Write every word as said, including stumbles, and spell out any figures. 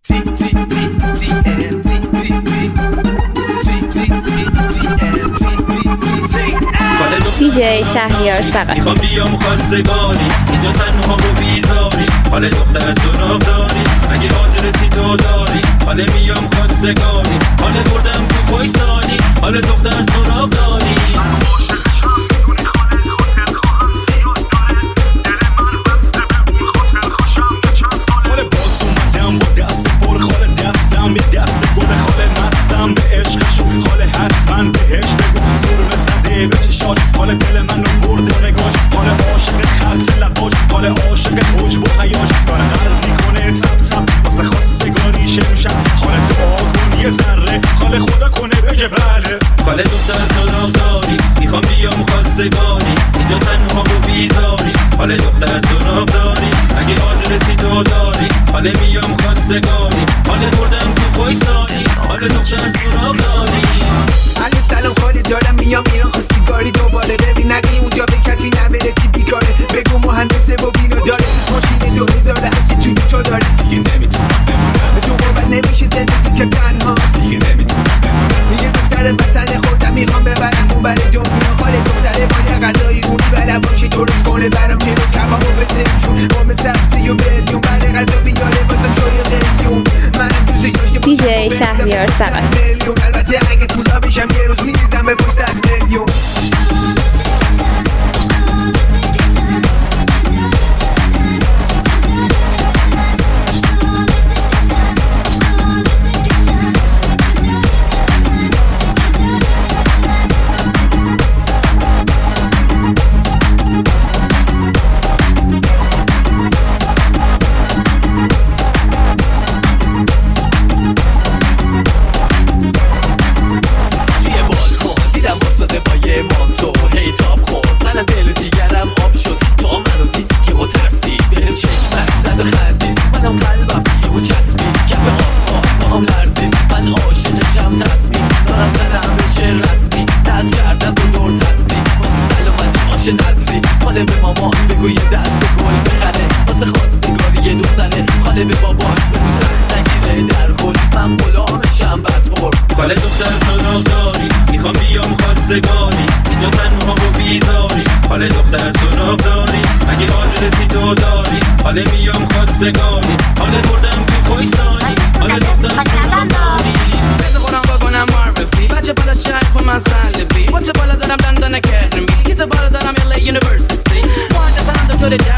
دی جی شهریار سقط. میخوام بیام خواستگاری اینجا تنها و بیزاری، حال دختر سراغ داری مگه آدرسی تو داری؟ حال میام خواستگاری، حال بردم تو خویسانی، حال دختر سراغ داری. به دست گل خاله مستم به عشقشون خاله حتما بهش بگو سرمه زده به چشاش، حال دل منو برده نگاش، حال عاشق خط لباش، حال عاشق حجب و حیاش، داره قلب میکنه تپ تپ واسه خواستگاری شمشم، حال دعا کن یه ذره، حال خدا کنه بگه بله. حال دختر سراغ داری میخوام بیام خواستگاری اینجا تنها و بیزاری، حال دختر سراغ داری اگه آدرسی تو داری، حال میام خواستگاری، حال بردم تو خویسانی، حال دختر سراغ داری. علی سلام خالی دارم میام ایران خواستگاری دوباره، ببین نگی اونجا به کسی نبره تی بیکاره، بگو مهندسه و بینو داره ماشین دو هزار و هشت توی تو داره، دیگه نمیتونم بمونم تو باور نمیشه زندگی که تنها، دیگه نمیتونم بمونم میگه دختر وطن خودم میخوام ببرم اون بره دنیا، خاله دختره باید غذای اونی بله باشه درست کنه برام چلو کباب و بسیارشون بام سبزی و بریون بره غذا بیاره واسم جای قلیون منم دوست داشته دی جی شهریار سقط. البته اگه طولا بشم یه روز میریزم به پشت صد میلیون. خاله دختر سراغ داری میخوام بیام خواستگاری اینجا تنها و بیزاری، حال دختر سراغ داری اگه آدرسی تو داری، حال میام خواستگاری، حال بردم تو خویسانی، حال دختر سراغ داری. بذار خودم بکنم معرفی بچه بالا شرف و من سلبی بچه بالا دارم دندان کرمی تیت بالا دارم یله یونیورسیتی وانده سرم دکتر